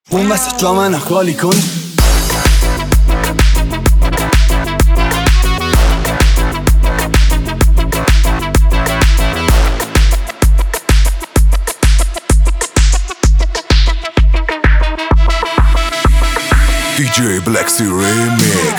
اون وسط جا منو خالی کن. DJ Black Sea Remix.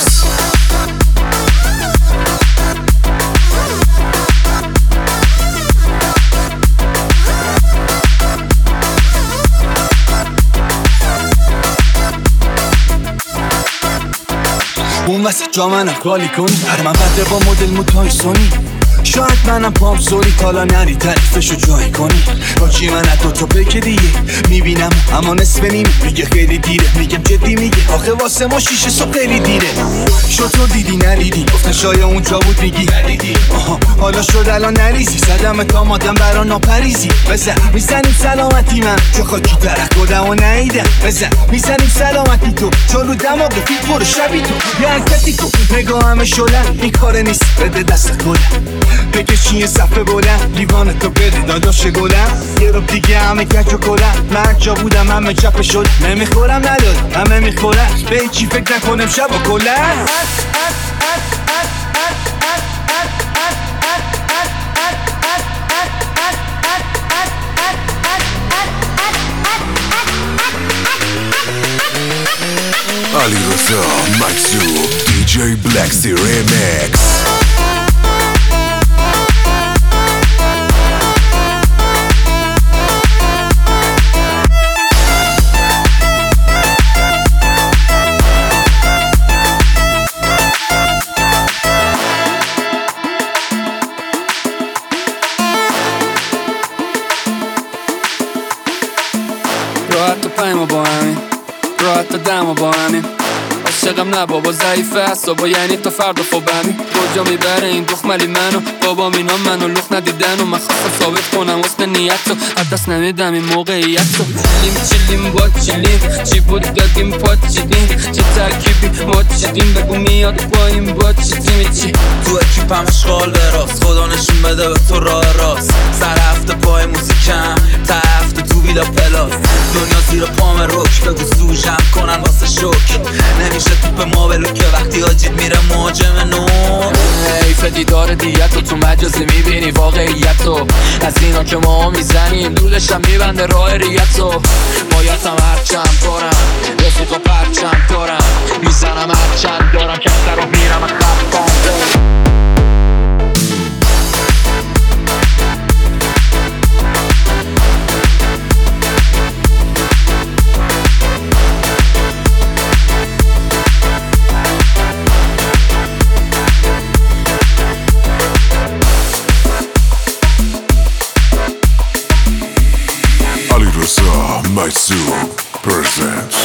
اون وسط جا منو خالی کن. من بده با مدل موتای سونی، شاید منم پام زوری تالا نری تعریفشو جای کنی. باچی من از دوتا پیک دیگه میبینم اما نصف نیم میگه خیلی دیره. میگم جدی میگه آخه واسه ما 6 صبح خیلی دیره. شطور دیدی ندیدی گفتن شاید اونجا بود میگی ندیدی. حالا شد الان نریزی زدم تا مادم برا ناپریزی. بزن میزنیم سلامتی من چو خاکی درخ کدم و نهیدم. بزن میزنیم سلامتی تو چون رو دماغ فیل برو شبی تو یه حرکتی تو نگاه همه شلن. این کار نیست بده دست کلن بکشی یه صفحه بلند لیوان تو بده داداش گلم. یه رو دیگه همه کج و کلن. من جا بودم همه چپه شد نمیخورم نداد همه میخورن. به چی فکر نکنم شب و کلن. Ali Reza, Maxu, DJ Black Sea Remix. راحت و پایما با همین، راحت و دما با همین. عاشقم نه بابا ضعیفه حسابا یعنی تا فردا خوابمی. کجا میبره این دخملی منو بابا مینا منو لخ ندیدن و من خواستم ثابت کنم حسن نیت رو از دست نمیدم این موقعیت رو. چیلیم با چیلیم چی بود دادیم پاچیدیم چه ترکیبی ما چیدیم بگو میاد پاییم با چیدیم چی تو اکیپم اشغال به راست خدا نشون بده به تو راه راست. سر هفته پای موزیکم تا هفته تو ویلا پلاس. دنیا زیر پام روک بگو سوژم کنن واسه شوک. نمیشه توپ ما بلو که وقتی آجید میره مهاجم نو. حیف دیدار دیت رو تو مجازی میبینی واقعیت رو. از اینا که ما میزنیم دولشم میبنده راه ریت رو. بایدم هرچند دارم رفیق و پرچند دارم میزنم هرچند دارم کسته رو میرم خفان. Ali Reza, Maxu presents